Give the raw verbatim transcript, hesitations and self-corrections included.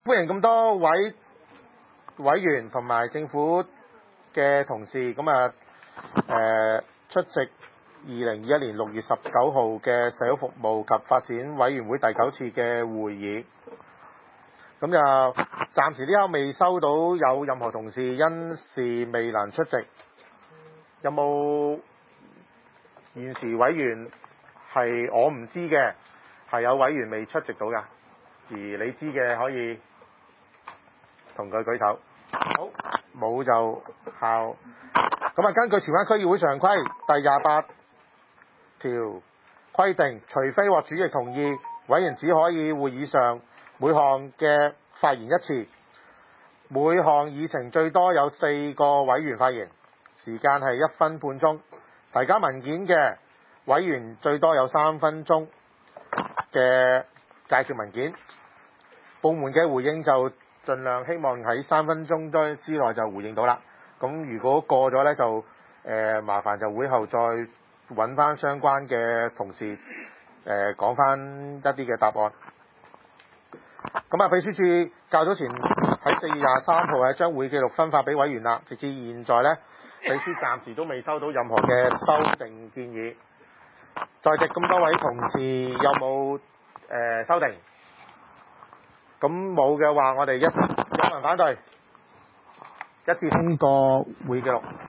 歡迎咁多位委員同埋政府嘅同事咁啊誒出席二零二一年六月十九號嘅社會服務及發展委員會第九次嘅會議。咁就暫時呢刻未收到有任何同事因事未能出席。有冇現時委員係我唔知嘅，係有委員未出席到㗎？而你知嘅可以同佢舉手。好，冇就效。咁啊，根據荃灣區議會常規第廿八條規定，除非獲主席同意，委員只可以會議上每項嘅發言一次，每項議程最多有四個委員發言，時間係一分半鐘。提交文件嘅委員最多有三分鐘嘅介紹文件。部門嘅回應就盡量希望喺三分鐘之內就回應到啦。咁如果過咗呢，就誒、呃、麻煩就會後再揾翻相關嘅同事誒講翻一啲嘅答案。咁啊，秘書處較早前喺四月廿三號係將會記錄分發俾委員啦。直至現在呢，秘書暫時都未收到任何嘅修訂建議。在席咁多位同事有冇誒、呃、修訂？咁冇嘅話，我哋一有人反對，一致通過會記錄。